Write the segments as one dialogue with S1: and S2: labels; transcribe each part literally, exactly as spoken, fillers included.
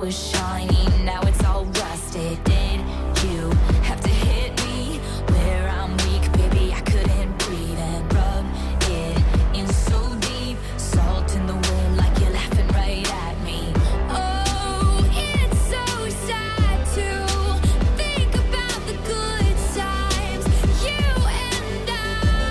S1: was shiny, now it's all rusted. Did you have to hit me where I'm weak, baby? I couldn't breathe and rub it in so deep. Salt in the wound like you're laughing right at me. Oh, it's so sad to think about the good times, you and I.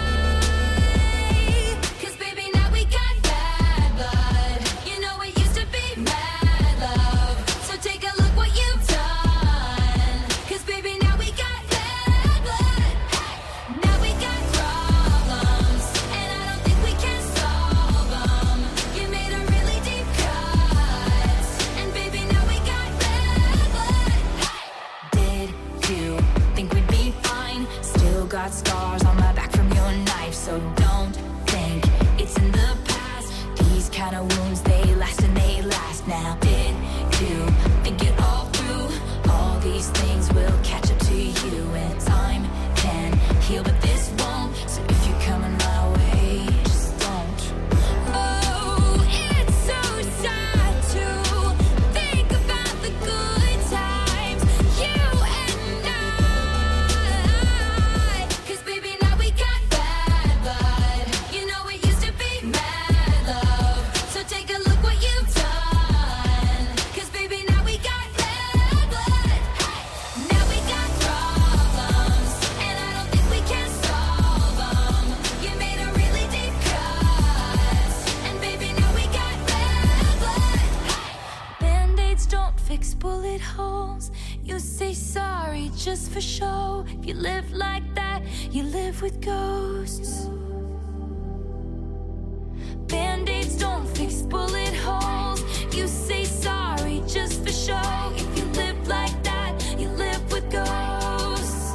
S1: 'Cause baby, now we got bad blood. You know it used to be mad love. So take a look what you've done. 'Cause baby, now we got bad blood. Now we got problems, and I don't think we can solve them. You made a really deep cut, and baby, now we got bad blood. Did you think we'd be fine? Still got scars on my back from your knife, so don't think it's in the past. These kind of wounds, they last and they last now. Did you think it all through? All these things will catch up to you, and time can heal, but this won't. So if you're coming my way, just don't. Oh, it's so sad to think about the good times, you and I. 'Cause baby, now we got bad blood. You know it used to be mad love. So take a look what you've done. 'Cause baby, now we got bad blood. Now we got problems, and I don't think we can solve them. You made a really deep cut, and baby, now we got bad blood. Band-aids don't fix bullet holes. You say sorry just for show. If you live like that, you live with ghosts. Band-aids don't fix bullet holes. You say sorry just for show. If you live like that, you live with ghosts.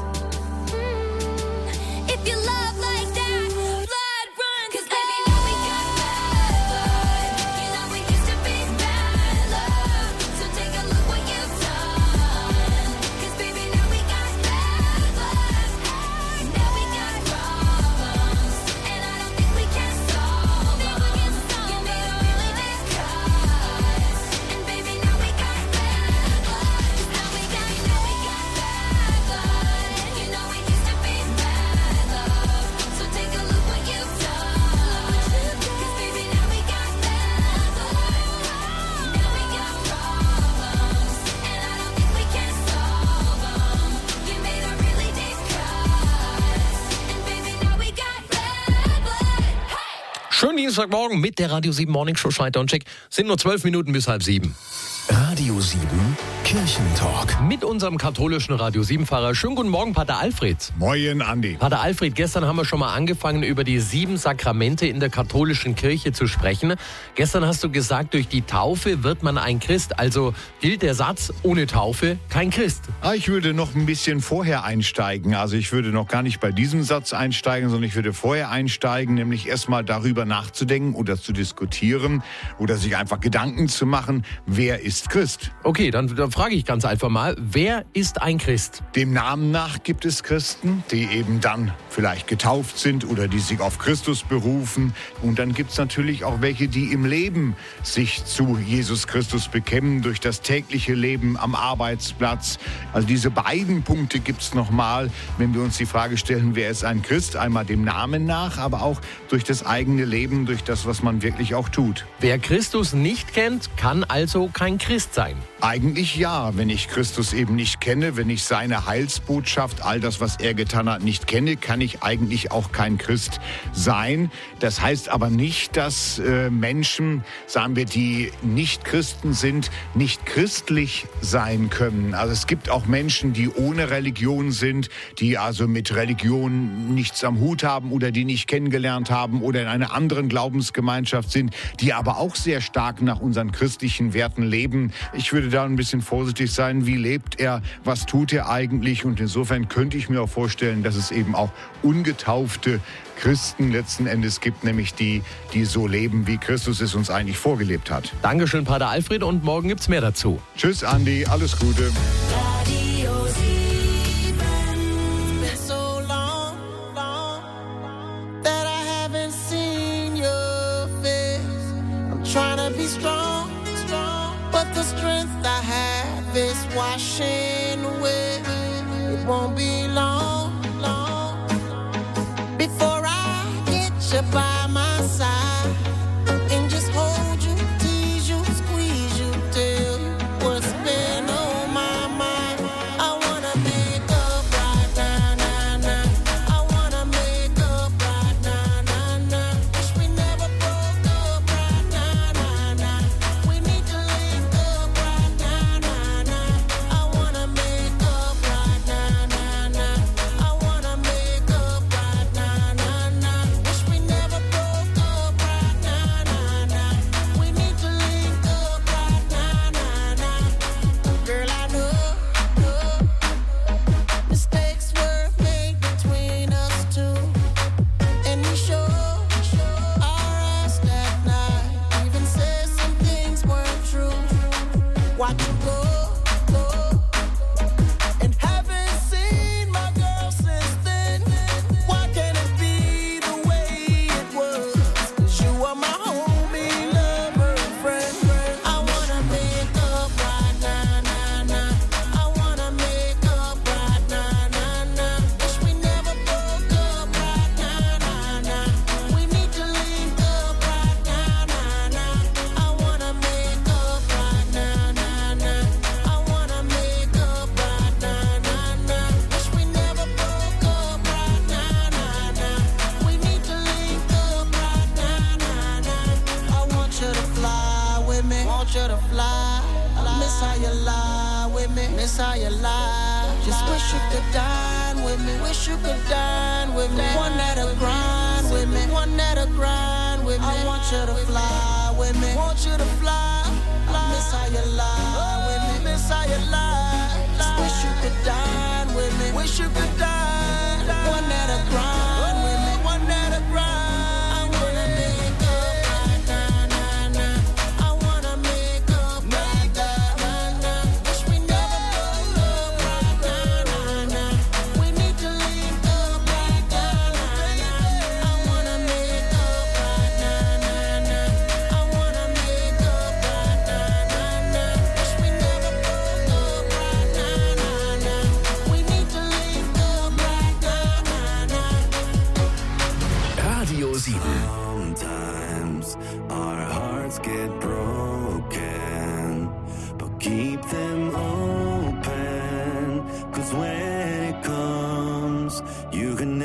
S1: Mm, If you love like that, blood runs. 'Cause baby, now we got bad blood. You know it used to be bad love. So take a look what you've done. 'Cause baby, now we got bad blood. Now we got problems, and I don't think we can solve them. You made a really deep cut, and baby, now we got bad blood. Now we got, now we got bad blood. You know it used to be bad love. So take a look what you've done. 'Cause baby, now we got bad blood. Now we got problems, and I don't think we can solve them. You made a really deep cut, and baby, now we got bad blood. Hey!
S2: Schönen Dienstagmorgen mit der Radio sieben Morning Show Schneider und Check. Sind nur zwölf Minuten bis halb sieben.
S3: Radio sieben Kirchentalk.
S2: Mit unserem katholischen Radio sieben-Pfarrer. Schönen guten Morgen, Pater Alfred.
S4: Moin, Andi.
S2: Pater Alfred, gestern haben wir schon mal angefangen, über die sieben Sakramente in der katholischen Kirche zu sprechen. Gestern hast du gesagt, durch die Taufe wird man ein Christ. Also gilt der Satz, ohne Taufe kein Christ.
S4: Ah, Ich würde noch ein bisschen vorher einsteigen. Also ich würde noch gar nicht bei diesem Satz einsteigen, sondern ich würde vorher einsteigen, nämlich erstmal darüber nachzudenken oder zu diskutieren oder sich einfach Gedanken zu machen, wer ist Christ?
S2: Okay, dann, dann frage ich ganz einfach mal, wer ist ein Christ?
S4: Dem Namen nach gibt es Christen, die eben dann vielleicht getauft sind oder die sich auf Christus berufen. Und dann gibt es natürlich auch welche, die im Leben sich zu Jesus Christus bekennen, durch das tägliche Leben am Arbeitsplatz. Also diese beiden Punkte gibt es nochmal, wenn wir uns die Frage stellen, wer ist ein Christ? Einmal dem Namen nach, aber auch durch das eigene Leben, durch das, was man wirklich auch tut.
S2: Wer Christus nicht kennt, kann also kein Christ sein.
S4: Eigentlich ja, wenn ich Christus eben nicht kenne, wenn ich seine Heilsbotschaft, all das, was er getan hat, nicht kenne, kann ich eigentlich auch kein Christ sein. Das heißt aber nicht, dass äh, Menschen, sagen wir, die nicht Christen sind, nicht christlich sein können. Also es gibt auch Menschen, die ohne Religion sind, die also mit Religion nichts am Hut haben oder die nicht kennengelernt haben oder in einer anderen Glaubensgemeinschaft sind, die aber auch sehr stark nach unseren christlichen Werten leben. Ich würde da ein bisschen vorsichtig sein, wie lebt er, was tut er eigentlich? Und insofern könnte ich mir auch vorstellen, dass es eben auch ungetaufte Christen letzten Endes gibt, nämlich die, die so leben, wie Christus es uns eigentlich vorgelebt hat.
S2: Dankeschön, Pater Alfred, und morgen gibt's mehr dazu.
S4: Tschüss, Andi, alles Gute.
S1: Radio sieben.
S5: Been so long, long that I haven't seen your face. I'm trying to be strong, strong, but But the strength I have is washing away. It won't be long, long before I get you by my side and just hold you, tease you, squeeze you, tell you what's been on my mind. I wanna make up right now, now, now. I wanna make up right now, now, now. Wish we never broke up right now, now, now. We need to link up right now, now, now. I wanna make up right now, now, now. I wanna make up right now, now, now. Wish we never broke up right now, now, now. We need to link up right now, now, now. Girl, I know, know mistakes were made between us two, and we sure our ass that night. Even said some things weren't true. Watch you go, go, and haven't seen my girl since then. Why can't it be the way it was? 'Cause you are my homie, lover, and friend. I wanna make up right now, now, now. I wanna make up right now, now, now. Wish we never broke up right now, now, now. We need to link up right now, now, now. I wanna make up right now, now, now. I wanna make up right now, now, now. Wish we never broke up right now, now, now. We need to link up right now, now, now. I want you to fly with me, want you to fly. Miss how you lie with me, miss how you lie. Just wish you could dine with me, wish you could dine with me. One that'll grind with me, one that'll grind with me. I want you to fly with me, want you to fly. Miss how you lie with me, miss how you lie. Just wish you could dine with me, wish you could dine. One that'll grind with me, one that'll grind. I wanna make up right now, now, now. I wanna make up right now, now, now. Wish we never broke up right now, now, now. We need to link up right now, now, now. I wanna make up right now, now, now. I wanna make up right now, now, now. Wish we never broke up right now, now, now. We need to link up right now, now, now.
S3: Radio sieben.
S6: Sometimes our hearts get broken, but keep them open, 'cause when it comes, you can